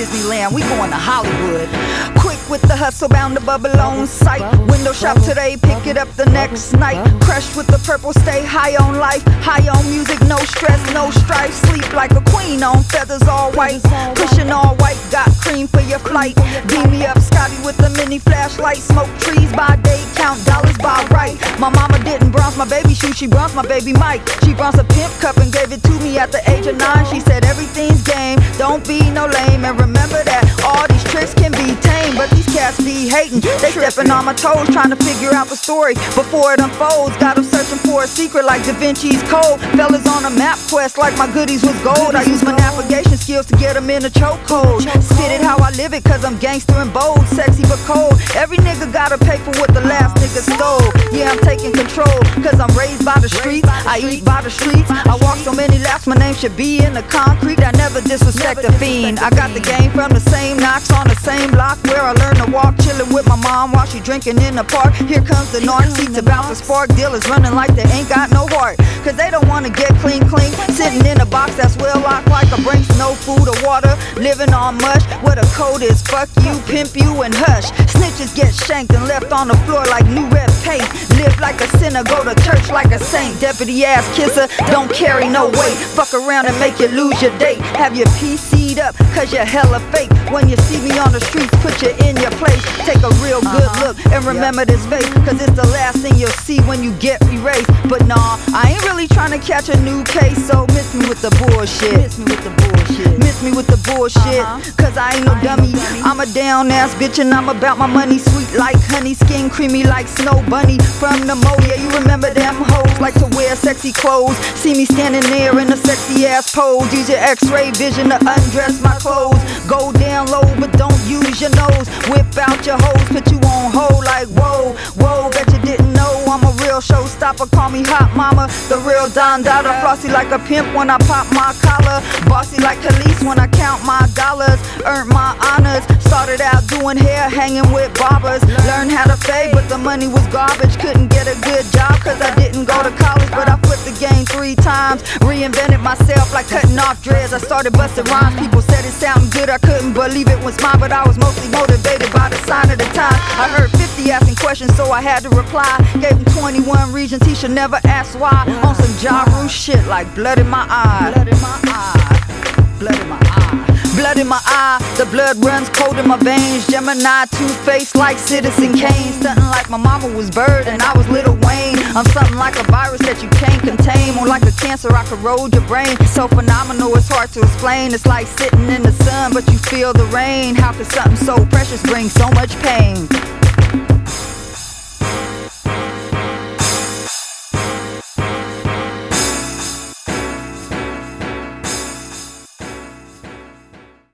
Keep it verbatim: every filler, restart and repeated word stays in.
Disneyland, we going to Hollywood. Quick with the hustle, bound to bubble on sight. Window shop today, pick it up the next night. Crushed with the purple, stay high on life. High on music, no stress, no strife. Sleep like a queen on feathers all white. Pushing all white, got cream for your flight. Beam me up, Scotty with the mini flashlight. Smoke trees by day, count dollars by right. My mama didn't bronze my baby shoe, she bronzed my baby Mike. She bronzed a pimp cup and gave it to me at the age of nine. She said everything's game, don't be no lame. And remember that all these tricks can be tame, but these cats be hating. They stepping on my toes, trying to figure out the story before it unfolds. Got them searching for a secret like Da Vinci's Code. Fellas on a map quest like my goodies was gold. I use my navigation skills to get them in a chokehold. Spit it how I live it, cause I'm gangster and bold. Sexy but cold, every nigga gotta pay for what the last nigga stole. Yeah, I'm taking control, cause I'm raised by the streets. I eat by the streets, I walk so many laps, my name should be in the concrete. I never disrespect a fiend. I got the game from the same knocks on the same block where I learned to walk, chilling with my mom while she drinking in the park. Here comes the north, seats about to spark. Dealers running like they ain't got no heart, cause they don't wanna get clean clean. Sitting in a box that's well locked like a brinks, no food or water, living on mush. What a code is, fuck you, pimp you and hush. Snitches get shanked and left on the floor like new red paint. Live like a sinner, go to church like a saint. Deputy ass kisser, don't carry no weight. Fuck around and make you lose your date. Have your P C'd up, cause you're hella fake. When you see me on the streets, put you in your place. Take a real good look and remember this face, cause it's the last thing you'll see when you get erased. But nah, I ain't really trying to catch a new case, so miss me with the bullshit. Miss me with the bullshit. Miss me with the bullshit, cause I ain't no dummy. I'm a down ass bitch and I'm about my money. Sweet like honey, skin creamy like snow bunny. From pneumonia, you remember them hoes like to wear sexy clothes. See me standing there in a sexy ass pose. Use your x-ray vision to undress my clothes. Go down low but don't use your nose. Whip out your hose, put you on hold like whoa, whoa. Bet you didn't know I'm a real showstopper. Call me hot mama, the real Don Dada. Flossy like a pimp when I pop my collar. Bossy like Khalees when I count my dollars. Earned my honors, started out doing hair, hanging with barbers. Learned how to fade but the money was garbage. Couldn't get a good job cause I didn't go to college, but I flipped the game three times. Reinvented myself like cutting off dreads. I started busting rhymes, people said it sounded good. I couldn't believe it was mine, but I was mostly motivated by the sign of the time. I heard fifty asking questions, so I had to reply. Gave him twenty-one reasons he should never ask why. On some Ja Rule shit like blood in my eye. Blood in my eye. Blood in my eye. Blood in my eye, the blood runs cold in my veins. Gemini, two-faced like Citizen Kane. Stunting like my mama was Bird and I was Lil Wayne. I'm something like a virus that you can't contain. More like a cancer, I corrode your brain. So phenomenal, it's hard to explain. It's like sitting in the sun, but you feel the rain. How could something so precious bring so much pain?